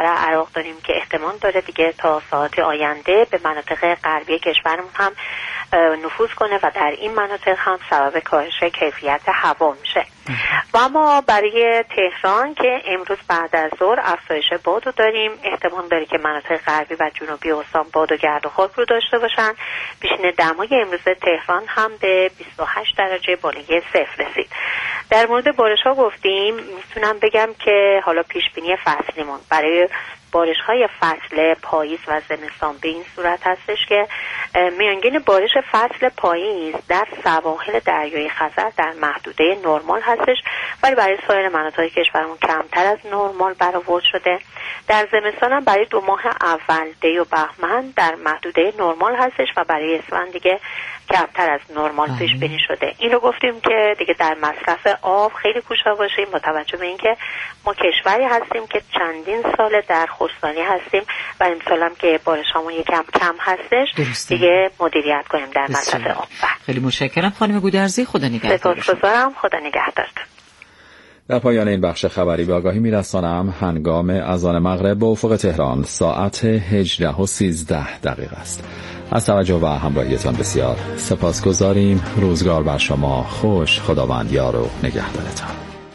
برای عراق داریم که احتمال داره دیگه تا ساعات آینده به مناطق غربی کشورمون هم نفوذ کنه و در این مناطق هم سبب کاهش کیفیت هوا میشه. و اما برای تهران که امروز بعد از ظهر افزایش بادو داریم، احتمال داره که مناطق غربی و جنوبی استان باد و گرد و خاک رو داشته باشن. پیشین دمای امروز تهران هم به 28 درجه بالای صفر رسید. در مورد بارش‌ها گفتیم، میتونم بگم که حالا پیش بینی فصلیمون برای بارش‌های فصل پاییز و زمستان به این صورت هستش که میانگین بارش فصل پاییز در سواحل دریای خزر در محدوده نرمال هستش، ولی برای سایر مناطق کشورمون کمتر از نرمال برآورد شده. در زمستان هم برای 2 ماه اول دی و بهمن در محدوده نرمال هستش و برای اسفند دیگه کمتر از نرمال پیش بینی شده. این رو گفتیم که دیگه در مصرف آب خیلی کوشا باشیم با توجه به اینکه ما کشوری هستیم که چندین سال در خشکسالی هستیم و امسال هم که بارشامون یکم کم هستش. دیگه مدیریت کنیم در مصرف آب. خیلی متشکرم خانم گودرزی، خدا نگهدار. سپاسگزارم، خدا نگهدارت. در پایان این بخش خبری به آگاهی میرسانم هنگام اذان مغرب به افق تهران ساعت 18:13 است. از توجه و همراهیتان بسیار سپاسگزاریم. روزگار بر شما خوش. خداوند یار و نگهدارتان.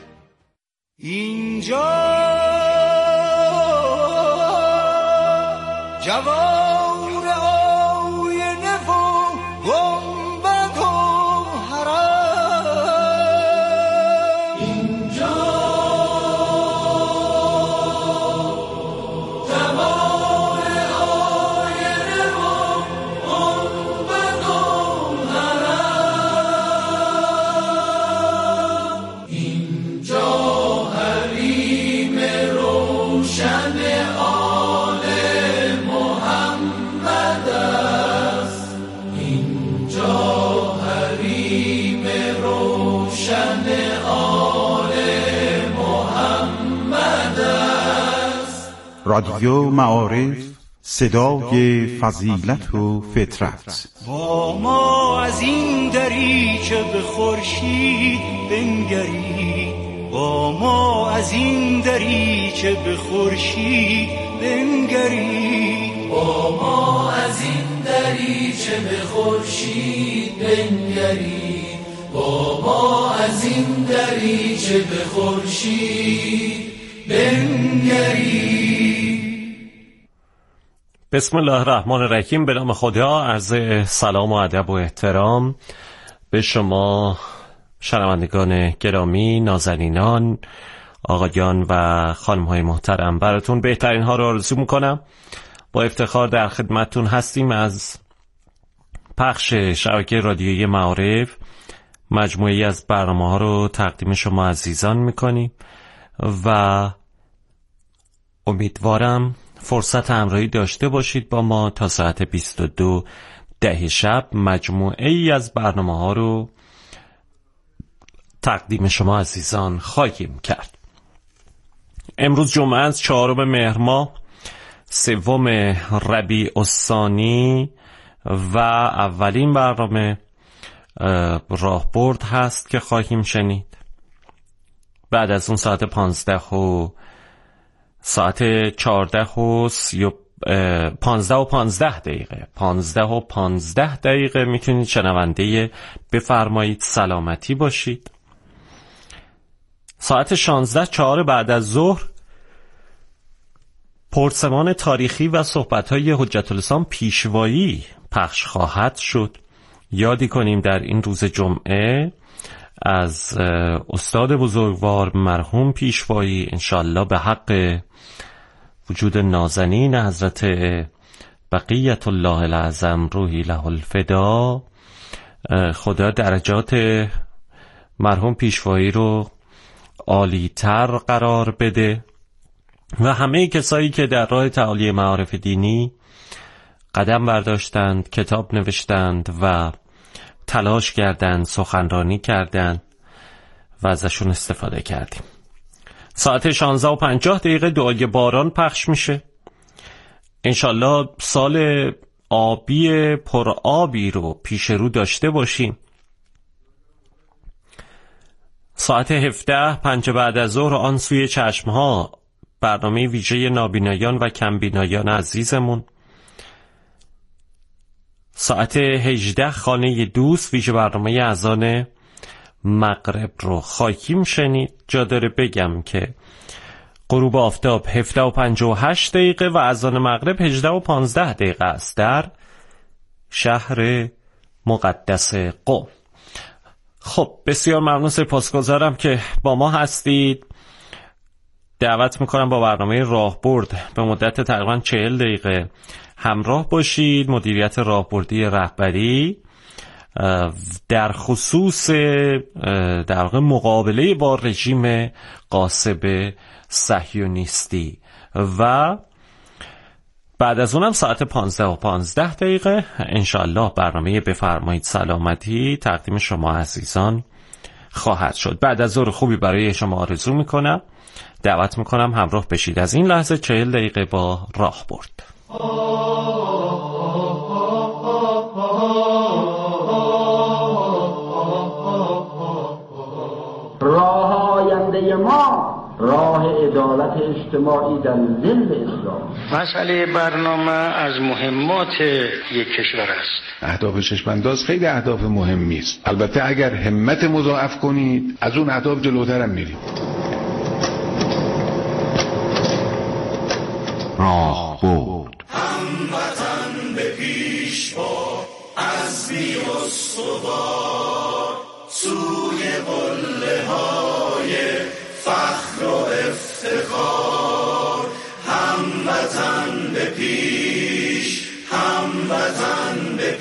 اینجا جوان رادیو معارف، صدای فضیلت و فطرت. با ما از این دریچه به خورشید بنگرید، با ما از این دریچه به خورشید بنگرید، با ما از این دریچه به خورشید بنگرید، با ما از این دریچه به خورشید بنگرید. بسم الله الرحمن الرحیم. به نام خدا. عرض سلام و ادب و احترام به شما شنوندگان گرامی، نازنینان، آقایان و خانم‌های محترم. براتون بهترین ها رو آرزو میکنم. با افتخار در خدمتتون هستیم از پخش شبکه رادیویی معارف. مجموعه‌ای از برنامه‌ها رو تقدیم شما عزیزان میکنیم و امیدوارم فرصت همراهی داشته باشید با ما تا ساعت 22 شب. مجموعه ای از برنامه ها رو تقدیم شما عزیزان خواهیم کرد. امروز جمعه است، 4 مهر ماه، 3 ربیع الثانی و اولین برنامه راهبرد هست که خواهیم شنید. بعد از اون ساعت 15 و ساعت 15 دقیقه میتونید شنونده بفرمایید سلامتی باشید. ساعت 16 4 بعد از ظهر پرسمان تاریخی و صحبت‌های حجت الاسلام پیشوایی پخش خواهد شد. یادی کنیم در این روز جمعه از استاد بزرگوار مرحوم پیشوایی انشالله به حق وجود نازنین حضرت بقیت الله العظم روحی له الفدا، خدا درجات مرحوم پیشوایی رو عالی‌تر قرار بده و همه کسایی که در راه تعالی معارف دینی قدم برداشتند، کتاب نوشتند و تلاش کردند، سخنرانی کردند و ازشون استفاده کردیم. ساعت 16:50 دعای باران پخش میشه. انشالله سال آبی پر آبی رو پیش رو داشته باشیم. ساعت 17 5 بعد از ظهر آن سوی چشمها برنامه ویژه نابینایان و کمبینایان عزیزمون. ساعت 18 خانه دوست ویژه برنامه اذان مغرب رو خواهیم شنید. جا داره بگم که غروب آفتاب 17:58 و اذان مغرب 18:15 است در شهر مقدس قم. خب بسیار ممنون، سپاسگزارم که با ما هستید. دعوت میکنم با برنامه راهبرد به مدت تقریبا 40 دقیقه همراه باشید. مدیریت راهبردی رهبری در خصوص در واقع مقابله با رژیم غاصب صهیونیستی و بعد از اونم ساعت 15:15 انشاءالله برنامه بفرمایید سلامتی تقدیم شما عزیزان خواهد شد. بعد از ظهر خوبی برای شما آرزو میکنم. دعوت میکنم همراه بشید از این لحظه 40 دقیقه با راهبرد. راه آینده ما راه عدالت اجتماعی در ظل اسلام. مسئله برنامه از مهمات یک کشور است. اهداف چشم‌انداز خیلی اهداف مهمی است. البته اگر همت مضاعف کنید از اون اهداف جلوتر هم میرید. راهبرد. هموطن به پیش با عزمی استوار سوی قله‌های فخر و افتخار. هموطن به پیش، هموطن به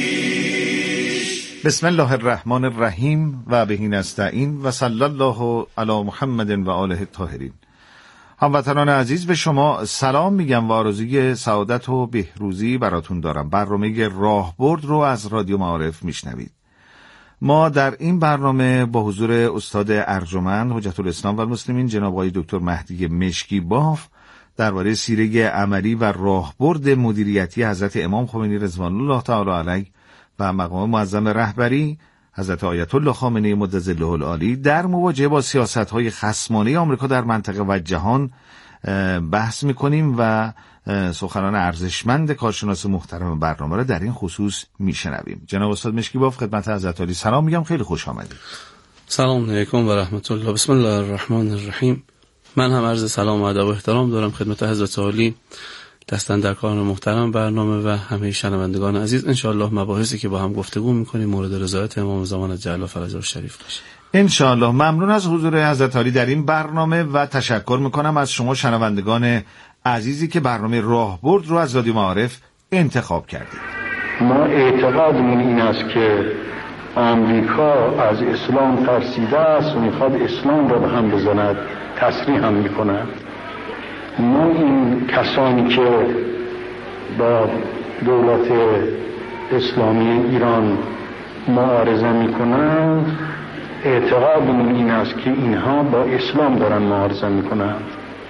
پیش. بسم الله الرحمن الرحیم و به نستعین و صلی الله علی محمد و آله الطاهرین. هموطنان عزیز به شما سلام میگم و آرزوی سعادت و بهروزی براتون دارم. برنامه راهبرد رو از رادیو معارف میشنوید. ما در این برنامه با حضور استاد ارجمند حجت الاسلام و المسلمین جناب آقای دکتر مهدی مشکی باف درباره سیره عملی و راهبرد مدیریتی حضرت امام خمینی رضوان الله تعالی علیه و مقام معظم رهبری حضرت آیت الله خامنه‌ای مدظله العالی در مواجهه با سیاست‌های خصمانه آمریکا در منطقه و جهان بحث می‌کنیم و سخنان ارزشمند کارشناس محترم برنامه را در این خصوص میشنویم. جناب استاد مشکی باف خدمت حضرت عالی سلام میگم، خیلی خوش آمدید. سلام علیکم و رحمت الله. بسم الله الرحمن الرحیم. من هم عرض سلام و ادب و احترام دارم خدمت حضرت عالی دستن در کار محترم برنامه و همه شنوندگان عزیز. انشاءالله مباحثی که با هم گفتگو میکنیم مورد رضایت امام زمان جل فرجه شریف باشه انشاءالله. ممنون از حضور حضرت عالی در این برنامه و تشکر میکنم از شما شنوندگان عزیزی که برنامه راهبرد رو از رادیو معارف انتخاب کردید. ما اعتقادمون این است که آمریکا از اسلام ترسیده است و میخواد اسلام را به هم بزند، تصریح هم میکنند. ما این کسانی که با دولت اسلامی ایران معارضه میکنند اعتقادمون این است که اینها با اسلام دارن معارضه میکنند.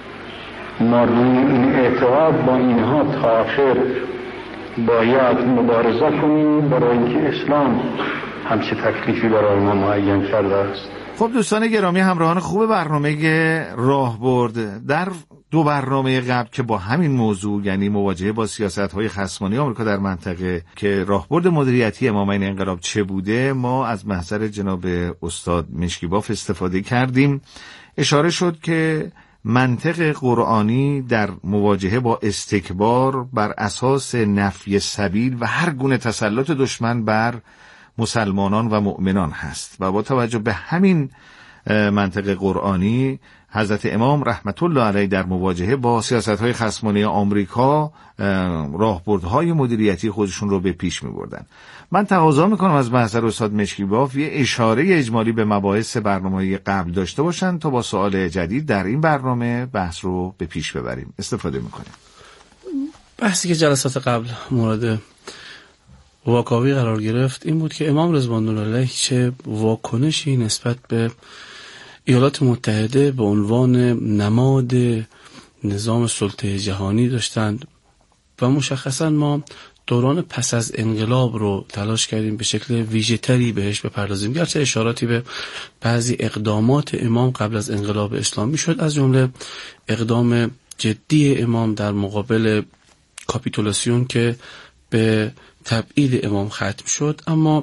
ما روی این اعتقاد با اینها تا آخر باید مبارزه کنیم برای اینکه اسلام همچه تکلیفی برای ما معین کرده است. خب دوستان گرامی، همراهان خوب برنامه راهبرد، در دو برنامه قبل که با همین موضوع یعنی مواجهه با سیاست‌های خصمانه آمریکا در منطقه که راهبرد مدیریتی امامین انقلاب چه بوده، ما از محضر جناب استاد مشکی باف استفاده کردیم. اشاره شد که منطق قرآنی در مواجهه با استکبار بر اساس نفی سبیل و هر گونه تسلط دشمن بر مسلمانان و مؤمنان هست و با توجه به همین منطق قرآنی حضرت امام رحمت الله علیه در مواجهه با سیاست‌های خصمانه آمریکا راهبردهای مدیریتی خودشون رو به پیش می‌بردن. من تقاضا می‌کنم از محضر استاد مشکی باف یه اشاره اجمالی به مباحث برنامه‌های قبل داشته باشن تا با سوال جدید در این برنامه بحث رو به پیش ببریم. استفاده می‌کنیم. بحثی که جلسات قبل مورد واکاوی قرار گرفت این بود که امام رضوان الله علیه چه واکنشی نسبت به ایالات متحده به عنوان نماد نظام سلطه جهانی داشتند و مشخصا ما دوران پس از انقلاب رو تلاش کردیم به شکل ویژه‌تری بهش بپردازیم، گرچه اشاراتی به بعضی اقدامات امام قبل از انقلاب اسلامی شد، از جمله اقدام جدی امام در مقابل کاپیتولاسیون که به تبعید امام ختم شد. اما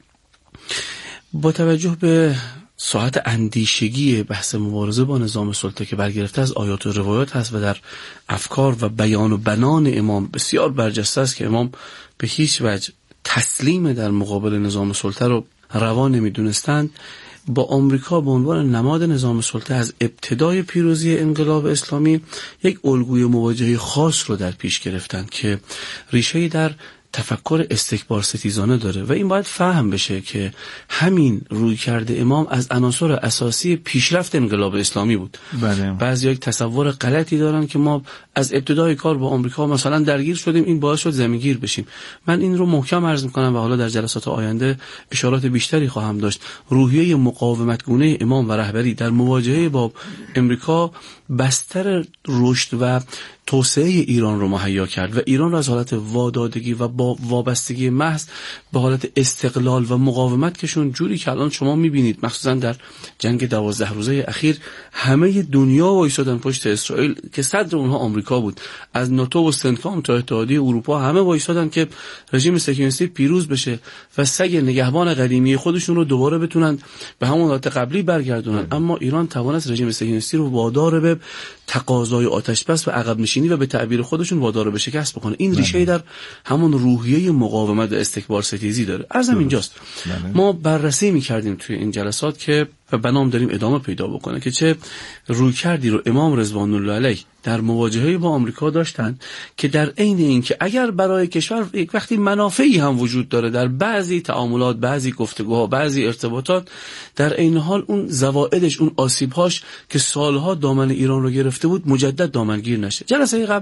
با توجه به ساعت اندیشگی بحث مبارزه با نظام سلطه که برگرفته از آیات و روایات هست و در افکار و بیان و بنان امام بسیار برجسته است که امام به هیچ وجه تسلیم در مقابل نظام سلطه رو روا نمی‌دونستند، با آمریکا به عنوان نماد نظام سلطه از ابتدای پیروزی انقلاب اسلامی یک الگوی مواجهه خاص رو در پیش گرفتند که ریشه‌ای در تفکر استکبار ستیزانه داره و این باید فهم بشه که همین رویکرد امام از عناصر اساسی پیشرفت انقلاب اسلامی بود. بعضی یک تصور غلطی دارن که ما از ابتدای کار با آمریکا مثلا درگیر شدیم، این باعث شد زمینگیر بشیم. من این رو محکم عرض میکنم و حالا در جلسات آینده اشارات بیشتری خواهم داشت. روحیه مقاومتگونه امام و رهبری در مواجهه با امریکا بستر رشد و توسعه ایران رو مهیا کرد و ایران رو از حالت وادادگی و با وابستگی محض به حالت استقلال و مقاومت کشون، جوری که الان شما میبینید مخصوصا در جنگ 12 روزه اخیر همه دنیا وایسادن پشت اسرائیل که صدر اونها آمریکا بود، از ناتو و سنتکام تا اتحادیه اروپا همه وایسادن که رژیم صهیونیستی پیروز بشه و سگ نگهبان قدیمی خودشون رو دوباره بتونن به همون حالت قبلی برگردونن. اما ایران توانست رژیم صهیونیستی رو وادار به تقاضای آتش‌بس و عقب نشینی و به تعبیر خودشون وادار به شکست بکنه. این ریشه در همون روحیه مقاومت و استکبار ستیزی داره. عرضم اینجاست ما بررسی می‌کردیم توی این جلسات که و بنام داریم ادامه پیدا بکنه که چه رویکردی رو امام رضوان الله علیه در مواجهه با آمریکا داشتن که در عین این که اگر برای کشور یک وقتی منافعی هم وجود داره در بعضی تعاملات، بعضی گفتگوها، بعضی ارتباطات، در عین حال اون زوائدش، اون آسیبهاش که سالها دامن ایران رو گرفته بود مجدد دامنگیر نشه. جلسه قبل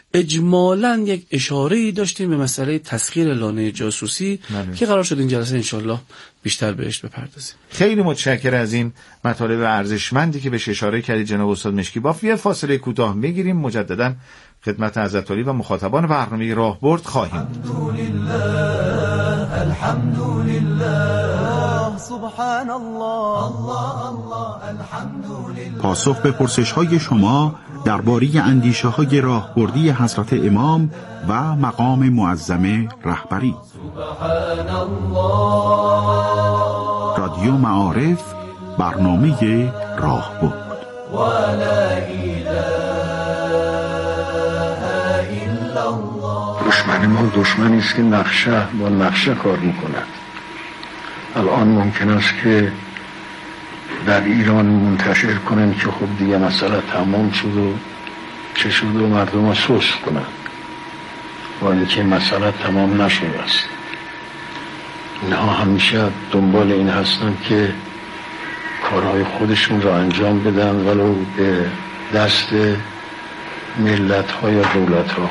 اجمالاً یک اشاره‌ای داشتیم به مسئله تسخیر لانه جاسوسی که قرار شد این جلسه انشالله بیشتر بهش بپردازیم. خیلی متشکرم از این مطالب ارزشمندی که بهش اشاره کردید جناب استاد مشکیباف. یه فاصله کوتاه میگیریم، مجددا خدمت حضرت علی و مخاطبان برنامه راهبرد خواهیم. پاسخ به پرسش‌های شما درباره اندیشه‌های راهبردی حضرت امام و مقام معظم رهبری. رادیو معارف، برنامه راهبرد. دشمن ما دشمنی است که نقشه با نقشه کار میکند. الان ممکن است که در ایران منتشر کنن که خب دیگه مسئله تمام شد و چه شد و مردم ها سوس کنن، با اینکه مسئله تمام نشده است. اینها همیشه دنبال این هستن که کارهای خودشون را انجام بدن ولو به دست ملت ها یا دولت ها.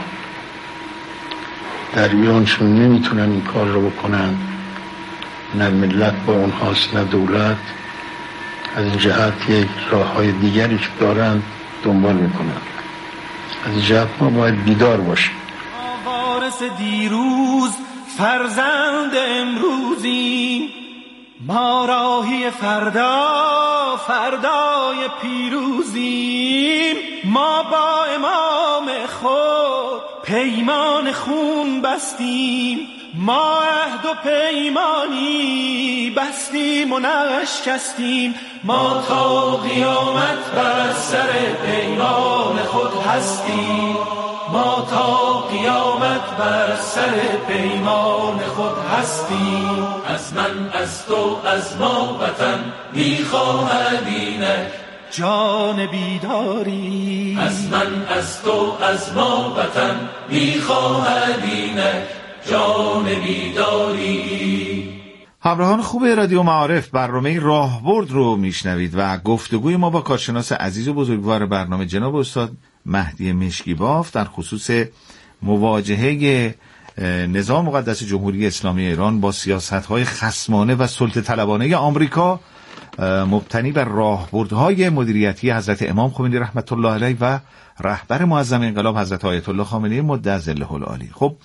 در ایرانشون نمیتونن این کار رو بکنن، نه ملت با اونهاست نه دولت. از این جهت یک راه های دیگری که دارن دنبال میکنن. از این جهت ما باید بیدار باشیم. وارث دیروز فرزند امروزیم، ما راهی فردا فردای پیروزیم. ما با امام خود پیمان خون بستیم، ما عهد و پیمانی بستیم و نشکستیم. ما تا قیامت بر سر پیمان خود هستیم، ما تا قیامت بر سر پیمان خود هستیم. از من از تو از ما وطن میخواهد اینک جان بیداری. از من از تو از ما وطن میخواهد اینک جان بیداری. همراهان خوب رادیو معارف، برنامه راهبرد رو میشنوید و گفتگوی ما با کارشناس عزیز و بزرگوار برنامه جناب استاد مهدی مشکیباف در خصوص مواجهه نظام مقدس جمهوری اسلامی ایران با سیاست‌های خصمانه و سلطه طلبانه آمریکا مبتنی بر راهبردهای مدیریتی حضرت امام خمینی رحمت الله علیه و رهبر معظم انقلاب حضرت آیت الله خامنه‌ای مدظله العالی. خب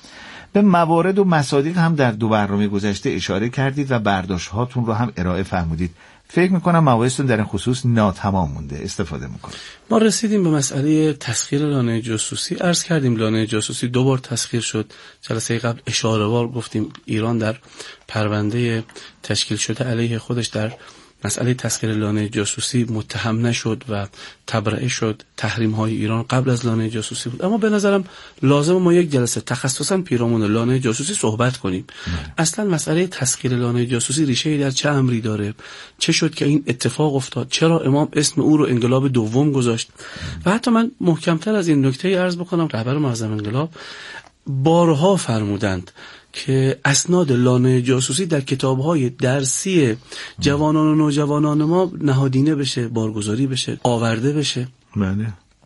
به موارد و مصادیق هم در 2 برنامه گذشته اشاره کردید و برداشت هاتون رو هم ارائه فرمودید. فکر میکنم مواردتون در این خصوص ناتمام مونده، استفاده میکنید. ما رسیدیم به مسئله تسخیر لانه جاسوسی. عرض کردیم لانه جاسوسی 2 بار تسخیر شد. جلسه قبل اشاره‌وار گفتیم ایران در پرونده تشکیل شده علیه خودش در مسئله تسخیر لانه جاسوسی متهم نشد و تبرئه شد. تحریم های ایران قبل از لانه جاسوسی بود. اما به نظرم لازم ما یک جلسه تخصصا پیرامون لانه جاسوسی صحبت کنیم. اصلا مسئله تسخیر لانه جاسوسی ریشه در چه امری داره؟ چه شد که این اتفاق افتاد؟ چرا امام اسم او رو انقلاب دوم گذاشت؟ و حتی من محکمتر از این نکته عرض بکنم، رهبر معظم انقلاب بارها فرمودند که اسناد لانه جاسوسی در کتاب‌های درسی جوانان و نوجوانان ما نهادینه بشه، بارگذاری بشه، آورده بشه. بله.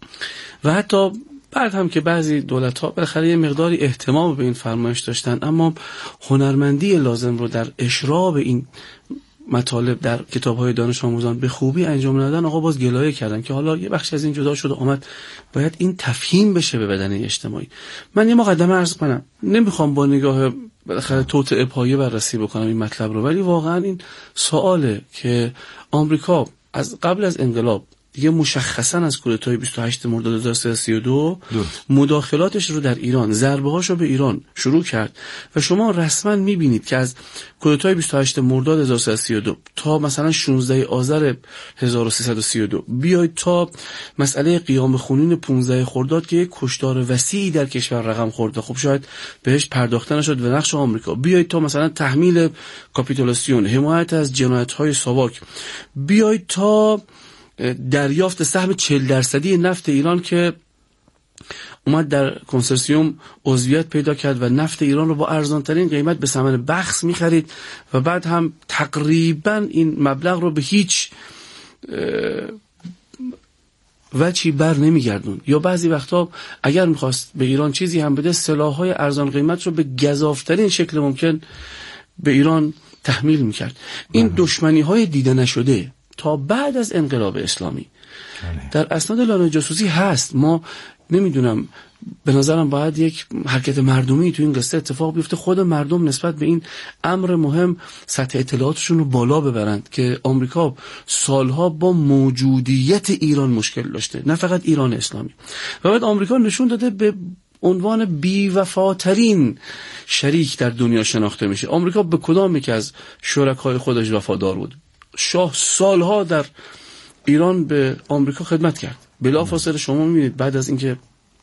و حتی بعد هم که بعضی دولت‌ها بالاخره یه مقداری اهتمام به این فرمایش داشتن، اما هنرمندی لازم رو در اشراب این مطالب در کتاب‌های دانش آموزان به خوبی انجام ندادن. آقا باز گلایه کردن که حالا یه بخش از این جدا شده آمد، باید این تفهیم بشه به بدنه اجتماعی. من یه مقدمه عرض کنم، نمیخوام با نگاه بالاخره توطئه پایه بررسی بکنم این مطلب رو، ولی واقعا این سواله که آمریکا از قبل از انقلاب دیگه مشخصا از کودتای 28 مرداد 1332 مداخلاتش رو در ایران، ضربه‌هاش رو به ایران شروع کرد و شما رسما می‌بینید که از کودتای 28 مرداد 1332 تا مثلا 16 آذر 1332 بیاید تا مسئله قیام خونین 15 خرداد که یک کشتار وسیعی در کشور رقم خورد، خب شاید بهش پرداخته نشد و نقش آمریکا، بیاید تا مثلا تحمیل کاپیتولاسیون، حمایت از جنایت‌های ساواک، بیاید تا دریافت سهم 40% نفت ایران که اومد در کنسرسیوم عضویت پیدا کرد و نفت ایران رو با ارزانترین قیمت به ثمن بخس می‌خرید و بعد هم تقریبا این مبلغ رو به هیچ وجهی بر نمیگردون، یا بعضی وقتا اگر میخواست به ایران چیزی هم بده سلاح‌های ارزان قیمت رو به گزاف‌ترین شکل ممکن به ایران تحمیل میکرد. این دشمنی‌های دیده نشده تا بعد از انقلاب اسلامی در اسناد لانه جاسوسی هست. ما نمیدونم، به نظرم باید یک حرکت مردمی تو این قصه اتفاق بیفته، خود مردم نسبت به این امر مهم سطح اطلاعاتشون رو بالا ببرند که آمریکا سالها با موجودیت ایران مشکل داشته، نه فقط ایران اسلامی، و بعد آمریکا نشون داده به عنوان بی‌وفاترین شریک در دنیا شناخته میشه. آمریکا به کدام یک از شرکای خودش وفادار بود؟ شاه سالها در ایران به آمریکا خدمت کرد. بلافاصله شما میبینید بعد از اینکه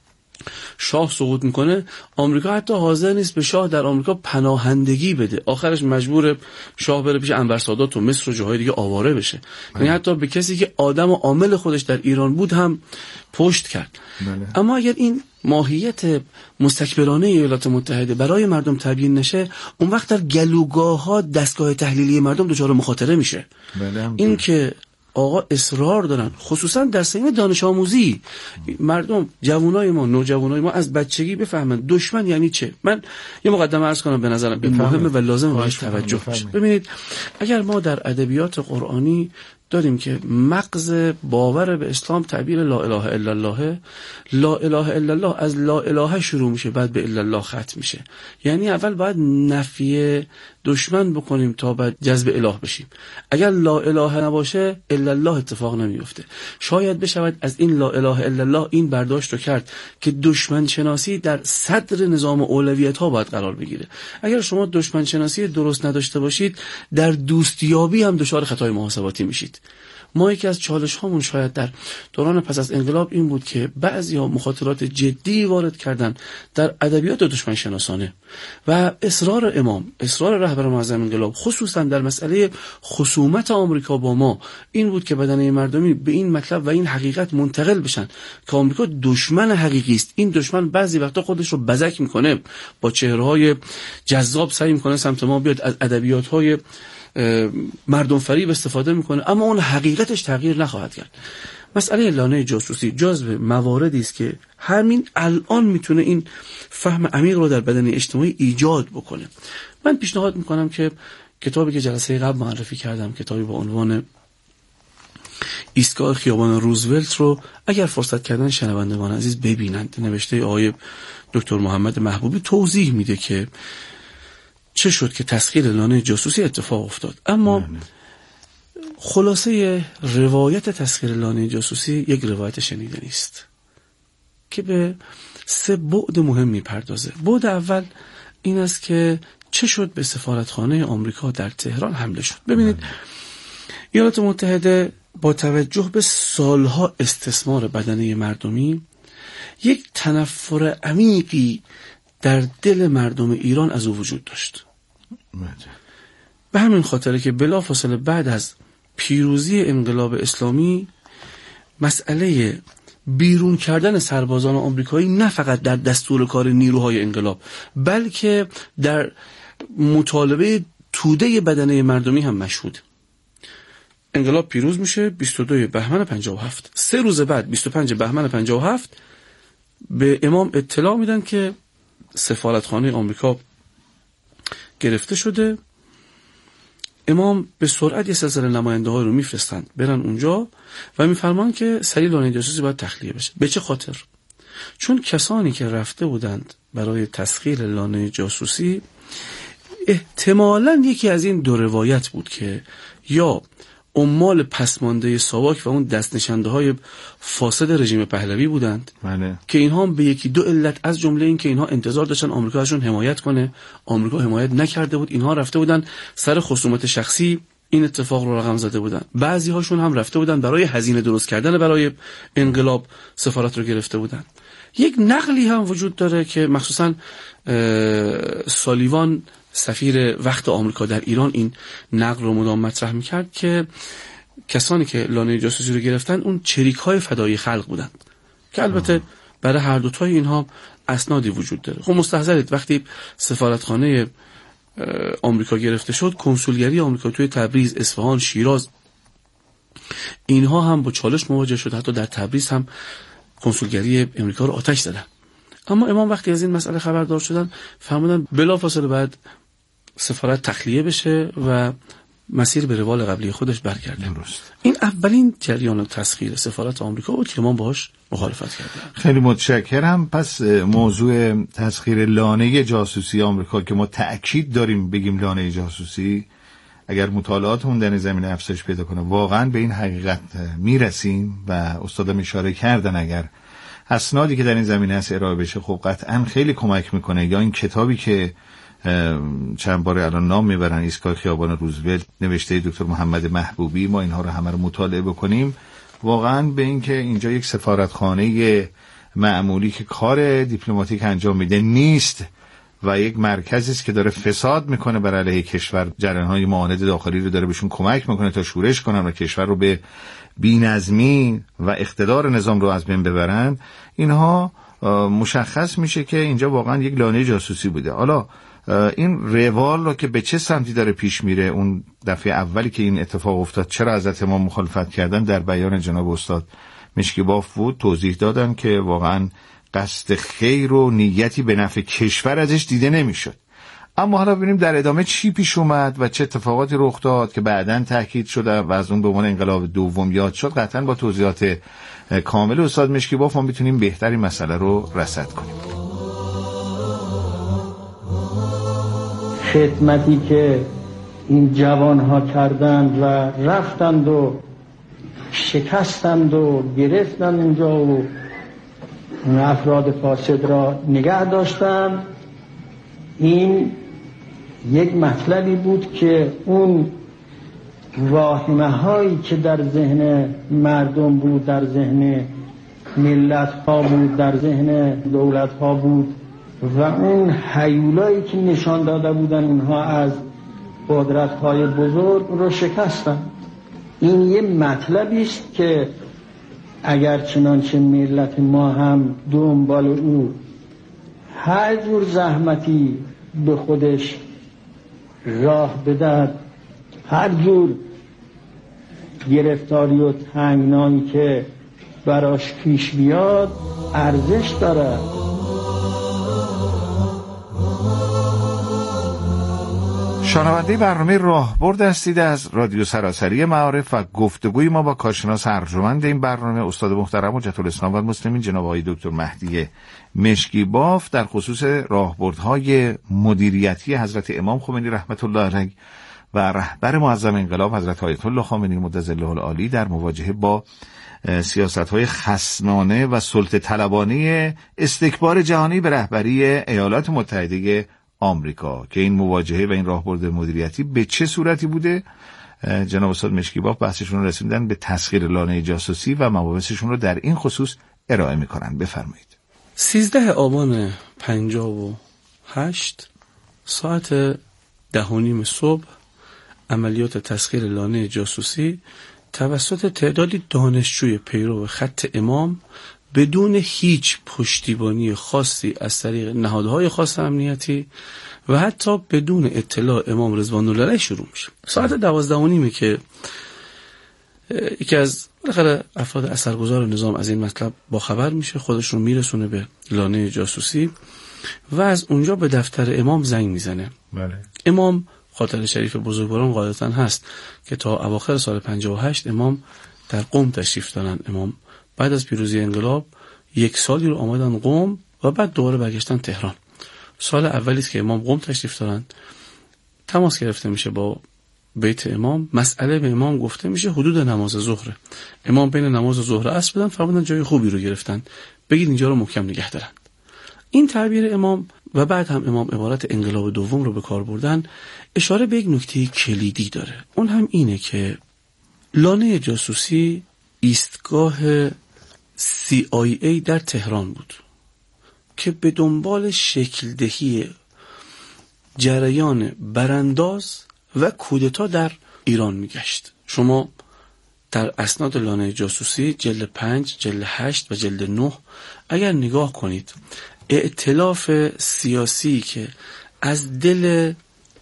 شاه سقوط میکنه، آمریکا حتی حاضر نیست به شاه در آمریکا پناهندگی بده. آخرش مجبور شاه بره پیش انور سادات و مصر و جاهای دیگه آواره بشه. یعنی حتی به کسی که آدم و عامل خودش در ایران بود هم پشت کرد. اما اگر این ماهیت مستکبرانه ایالات متحده برای مردم تبیین نشه، اون وقت در گلوگاه‌ها دستگاه تحلیلی مردم دچار مخاطره میشه. این که آقا اصرار دارن، خصوصا در سین دانش آموزی، مردم، جوانای ما، نوجوانای ما از بچگی بفهمن دشمن یعنی چه. من یه مقدمه عرض کنم به نظرم مهمه و لازم بهش توجه بشه. ببینید، اگر ما در ادبیات قرآنی داریم که مغز باور به اسلام تعبیر لا اله الا الله، لا اله الا الله از لا اله شروع میشه بعد به الا الله ختم میشه. یعنی اول باید نفی دشمن بکنیم تا بعد جذب اله بشیم. اگر لا اله نباشه الا الله اتفاق نمیفته. شاید بشود از این لا اله الا الله این برداشت رو کرد که دشمن شناسی در صدر نظام اولویت ها باید قرار بگیره. اگر شما دشمن شناسی درست نداشته باشید، در دوستیابی هم دچار خطای محاسباتی میشید. ما یکی از چالش هامون شاید در دوران پس از انقلاب این بود که بعضی‌ها مخاطرات جدی وارد کردن در ادبیات دشمن شناسانه و اصرار امام، اصرار رهبر معظم انقلاب خصوصا در مسئله خصومت آمریکا با ما این بود که بدنه مردمی به این مطلب و این حقیقت منتقل بشن که آمریکا دشمن حقیقی است. این دشمن بعضی وقتا خودش رو بزک میکنه، با چهره‌های جذاب سعی میکنه سمت ما بیاد، از ادبیات‌های مردم فریب استفاده میکنه، اما اون حقیقتش تغییر نخواهد کرد. مسئله لانه جاسوسی جزو مواردی است که همین الان میتونه این فهم عمیق رو در بدن اجتماعی ایجاد بکنه. من پیشنهاد میکنم که کتابی که جلسه قبل معرفی کردم، کتابی با عنوان ایستگاه خیابان روزولت رو اگر فرصت کردن شنوندگان عزیز ببینند. نوشته آقای دکتر محمد محبوبی توضیح میده که چه شد که تسخیر لانه جاسوسی اتفاق افتاد. اما خلاصه روایت تسخیر لانه جاسوسی یک روایت شنیده نیست که به 3 بعد مهم میپردازه. بعد اول این است که چه شد به سفارتخانه آمریکا در تهران حمله شد. ببینید ایالات متحده با توجه به سالها استثمار بدنه مردمی یک تنفر عمیقی در دل مردم ایران از او وجود داشت. به همین خاطره که بلافاصله بعد از پیروزی انقلاب اسلامی مسئله بیرون کردن سربازان آمریکایی نه فقط در دستور کار نیروهای انقلاب بلکه در مطالبه توده بدنه مردمی هم مشهود. انقلاب پیروز میشه 22 بهمن 57. 3 روز بعد 25 بهمن 57 به امام اطلاع میدن که سفارتخانه آمریکا گرفته شده. امام به سرعت یه سلسله نماینده های رو میفرستند برن اونجا و میفرمان که سریع لانه جاسوسی باید تخلیه بشه. به چه خاطر؟ چون کسانی که رفته بودند برای تسخیر لانه جاسوسی احتمالاً یکی از این 2 روایت بود که یا عمال پسمانده ساواک و اون دست نشانده های فاسد رژیم پهلوی بودند که اینها به 1-2 علت از جمله این که اینها انتظار داشتن آمریکا ازشون حمایت کنه، آمریکا حمایت نکرده بود، اینها رفته بودن سر خصومت شخصی این اتفاق رو رقم زده بودن. بعضی هاشون هم رفته بودن برای هزینه درست کردن برای انقلاب سفارت رو گرفته بودن. یک نقلی هم وجود داره که مخصوصا سالیوان سفیر وقت آمریکا در ایران این نقل رو مدام مطرح میکرد که کسانی که لانه جاسوسی رو گرفتن اون چریک های فدایی خلق بودند که البته برای هر دوتای اینها اسنادی وجود داره. خب مستحضرید وقتی سفارتخانه آمریکا گرفته شد، کنسولگری آمریکا توی تبریز، اصفهان، شیراز اینها هم با چالش مواجه شد. حتی در تبریز هم کنسولگری آمریکا رو آتش زدن. اما امام وقتی از این مسئله خبردار شدن فرمودن بلافاصله بعد سفارت تخلیه بشه و مسیر به روال قبلی خودش برگرده. این اولین جریان تسخیر سفارت آمریکا بود که امام باهاش مخالفت کرد. خیلی متشکرم. پس موضوع تسخیر لانه جاسوسی آمریکا که ما تأکید داریم بگیم لانه جاسوسی، اگر مطالعاتمون در زمینه افزایش پیدا کنه واقعا به این حقیقت میرسیم و استادم اشاره کردن اگر اسنادی که در این زمینه هست ارائه بشه خب قطعا خیلی کمک میکنه. یا این کتابی که چند بار الان نام میبرن، ایستگاه خیابان روزولت، نوشته دکتر محمد محبوبی، ما اینها رو همه رو مطالعه بکنیم واقعا به این که اینجا یک سفارتخانه معمولی که کار دیپلماتیک انجام میده نیست و یک مرکزی است که داره فساد میکنه بر علیه کشور، جریان‌های معاند داخلی رو داره بهشون کمک میکنه تا شورش کنن و کشور رو به بی‌نظمی و اقتدار نظام رو از بین ببرن. اینها مشخص میشه که اینجا واقعا یک لانه جاسوسی بوده. حالا این روال رو که به چه سمتی داره پیش میره، اون دفعه اولی که این اتفاق افتاد چرا حضرت امام مخالفت کردن، در بیان جناب استاد مشکیباف بود، توضیح دادن که واقعا قصد خیر و نیتی به نفع کشور ازش دیده نمیشد. اما حالا ببینیم در ادامه چی پیش اومد و چه اتفاقاتی رخ داد که بعداً تاکید شده و از اون به عنوان انقلاب دوم یاد شد. قطعاً با توضیحات کامل استاد مشکیباف ما میتونیم بهتری مسئله رو رصد کنیم. خدمتی که این جوانها کردند و رفتند و شکستند و گرفتند اینجا و افراد فاسد را نگه داشتند، این یک مطلبی بود که اون واهمه هایی که در ذهن مردم بود، در ذهن ملت ها بود، در ذهن دولت ها بود و اون هیولایی که نشان داده بودن اونها از قدرت های بزرگ رو شکستن. این یه مطلبی است که اگر چنانچه ملت ما هم دنبال او هر جور زحمتی به خودش راه بدهد، هر جور گرفتاری و تنگنایی که براش پیش بیاد ارزش داره. شنونده برنامه راهبرد هستید از رادیو سراسری معارف و گفتگوی ما با کارشناس ارجمند این برنامه استاد محترم حجت الاسلام و المسلمین جناب آقای دکتر مهدی مشکیباف در خصوص راهبردهای مدیریتی حضرت امام خمینی رحمت الله علیه و رهبر معظم انقلاب حضرت آیت الله خامنه‌ای مدظله العالی در مواجهه با سیاست‌های خصمانه و سلطه طلبانه استکبار جهانی به رهبری ایالات متحده آمریکا که این مواجهه و این راهبرد مدیریتی به چه صورتی بوده. جناب استاد مشکیباف بحثشون رو رسوندن به تسخیر لانه جاسوسی و مباحثشون رو در این خصوص ارائه می‌کنن. بفرمایید. 13 آبان 58 ساعت 10:30 صبح عملیات تسخیر لانه جاسوسی توسط تعدادی دانشجوی پیرو خط امام بدون هیچ پشتیبانی خاصی از طریق نهادهای خاص امنیتی و حتی بدون اطلاع امام رضوان الله علیه شروع میشه. ساعت 12:30 که یکی از افراد اثرگذار نظام از این مطلب با خبر میشه، خودش رو میرسونه به لانه جاسوسی و از اونجا به دفتر امام زنگ میزنه. بله. امام خاطر شریف بزرگواران قاعدتاً هست که تا اواخر سال 58 امام در قم تشریف دارن. امام بعد از پیروزی انقلاب 1 سالی رو آمدن قم و بعد دوباره برگشتن تهران. سال اولی است که امام قم تشریف دارن، تماس گرفته میشه با بیت امام، مسئله به امام گفته میشه حدود نماز ظهر. امام بین نماز ظهر و عصر بودن، فرمودن جای خوبی رو گرفتن، بگید اینجا رو محکم نگه دارن. این تعبیر امام و بعد هم امام عبارت انقلاب دوم رو به کار بردن اشاره به یک نکته کلیدی داره. اون هم اینه که لانه جاسوسی ایستگاه CIA در تهران بود که به دنبال شکل دهی جریان برانداز و کودتا در ایران میگشت. شما در اسناد لانه جاسوسی جلد 5، جلد 8 و جلد 9 اگر نگاه کنید، ائتلاف سیاسی که از دل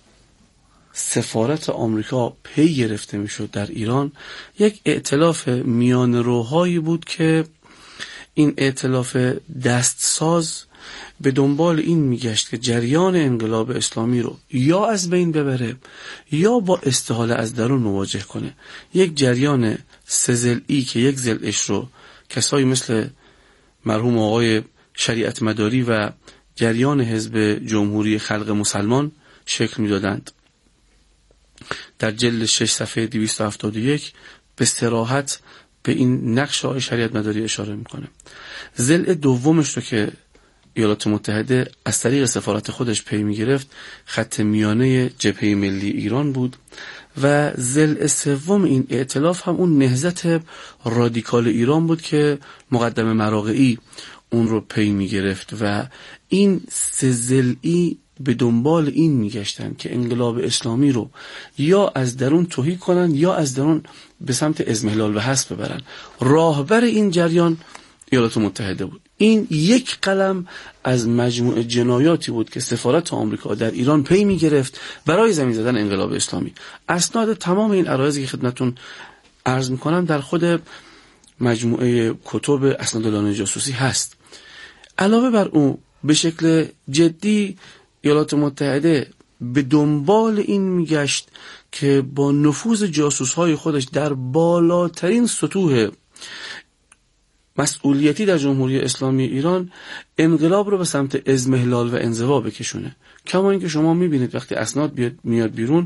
سفارت آمریکا پی گرفته میشد در ایران، یک ائتلاف میانه‌روهایی بود که این ائتلاف دستساز به دنبال این میگشت که جریان انقلاب اسلامی رو یا از بین ببره یا با استحاله از درون مواجه کنه. یک جریان سه‌ضلعی که یک ضلعش رو کسایی مثل مرحوم آقای شریعت مداری و جریان حزب جمهوری خلق مسلمان شکل میدادند. در جلد 6 صفحه 271 به صراحت به این نقش آقای شریعت مداری اشاره میکنه. ضلع دومش رو که ایالات متحده از طریق سفارت خودش پی میگرفت خط میانه جبهه ملی ایران بود و ضلع سوم این ائتلاف هم اون نهضت رادیکال ایران بود که مقدم مراغعی اون رو پی میگرفت و این سه ضلعی به دنبال این میگشتن که انقلاب اسلامی رو یا از درون تهی کنن یا از درون به سمت اضمحلال و حذف ببرن. راهبر این جریان ایالات متحده بود. این یک قلم از مجموعه جنایاتی بود که سفارت آمریکا در ایران پی می گرفت برای زمین زدن انقلاب اسلامی. اسناد تمام این عرایضی که خدمتتون عرض میکنم در خود مجموعه کتب اسناد لانه جاسوسی هست. علاوه بر اون به شکل جدی ایالات متحده به دنبال این میگشت که با نفوذ جاسوس‌های خودش در بالاترین سطوح مسئولیتی در جمهوری اسلامی ایران انقلاب رو به سمت اضمحلال و انزوا بکشونه. کما اینکه شما میبینید وقتی اسناد میاد بیرون،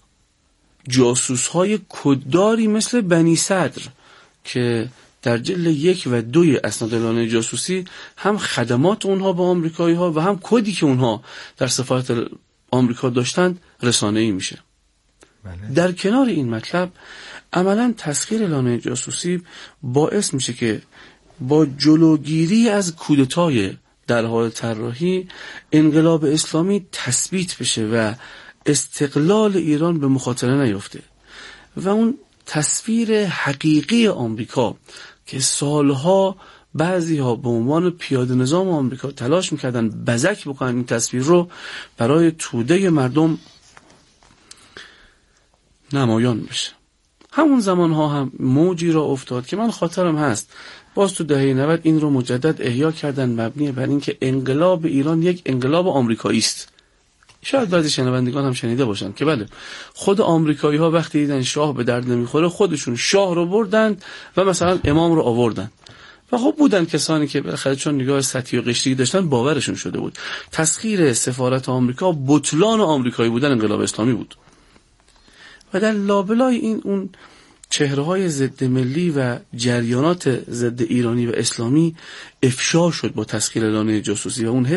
جاسوس‌های کدداری مثل بنی صدر که در جلد 1 و 2 اسناد لانه جاسوسی هم خدمات اونها با آمریکایی‌ها و هم کدی که اونها در سفارت آمریکا داشتند رسانه‌ای میشه. بله. در کنار این مطلب عملاً تسخیر لانه جاسوسی باعث میشه که با جلوگیری از کودتای در حال طراحی انقلاب اسلامی تثبیت بشه و استقلال ایران به مخاطره نیفته و اون تصویر حقیقی آمریکا که سالها بعضی‌ها به عنوان پیاده نظام آمریکا تلاش میکردن بزک بکنن این تصویر رو برای توده مردم نمایان بشه. همون زمانها هم موجی را افتاد که من خاطرم هست باز تو دهه 90 این رو مجدد احیا کردن، مبنی بر این که انقلاب ایران یک انقلاب آمریکایی است. شاید بعضی شنوندگان هم شنیده باشن که بله خود آمریکایی ها وقتی دیدن شاه به درد نمیخوره خودشون شاه رو بردند و مثلا امام رو آوردن و خب بودن کسانی که بالاخره چون نگاه سطحی و قشری داشتن باورشون شده بود. تسخیر سفارت آمریکا بطلان آمریکایی بودن انقلاب اسلامی بود و در لابلای این اون چهره‌های ضد ملی و جریانات ضد ایرانی و اسلامی افشا شد با تسخیر لانه جاسوسی و اون